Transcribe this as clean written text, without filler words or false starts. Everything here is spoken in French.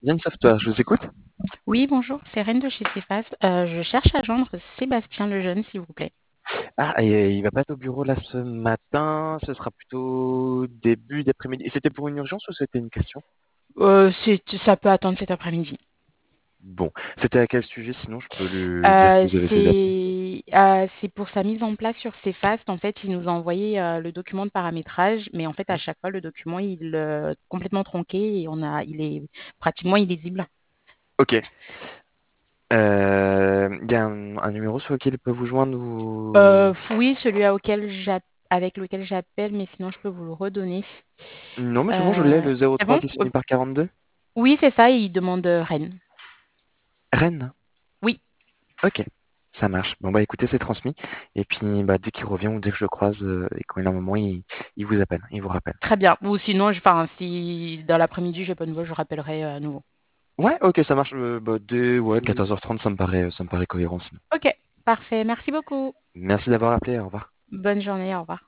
Yann Software, je vous écoute. Oui, bonjour, c'est Reine de chez Cefas. Je cherche à joindre Sébastien Lejeune, s'il vous plaît. Ah, et il va pas être au bureau là ce matin, ce sera plutôt début d'après-midi. Et c'était pour une urgence ou c'était une question? Ça peut attendre cet après-midi. Bon, c'était à quel sujet, sinon je peux lui dire que vous avez essayé d'appeler. C'est pour sa mise en place sur Cefas. En fait, il nous a envoyé le document de paramétrage, mais en fait, à Hmm. chaque fois, le document il est complètement tronqué et il est pratiquement illisible. Ok. Il y a un numéro sur lequel il peut vous joindre ou... Oui, avec lequel j'appelle, mais sinon, je peux vous le redonner. Non, mais c'est bon, je l'ai, le C'est 03 bon? qui finit par 42. Oui, c'est ça. Il demande Rennes. Rennes. Oui. Ok, ça marche. Bon, bah écoutez, c'est transmis. Et puis, bah, dès qu'il revient ou dès que je le croise, et quand il a un moment, il vous appelle, il vous rappelle. Très bien. Ou sinon, si dans l'après-midi, j'ai pas de nouvelles, je rappellerai à nouveau. Ouais, ok, ça marche. Bah, dès ouais, 14h30, ça me paraît cohérent sinon. Ok, parfait. Merci beaucoup. Merci d'avoir appelé, au revoir. Bonne journée. Au revoir.